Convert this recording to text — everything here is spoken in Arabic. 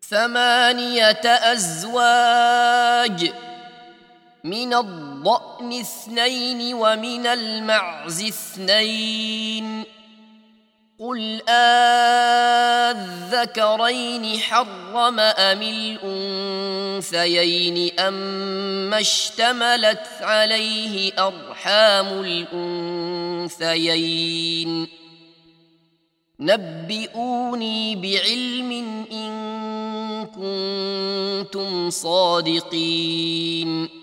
ثمانية أزواج، من الضأن 2 ومن المعز 2. قل آذكرين حرم أم الأنثيين أما اشتملت عليه أرحام الأنثيين؟ نبئوني بعلم إن كنتم صادقين.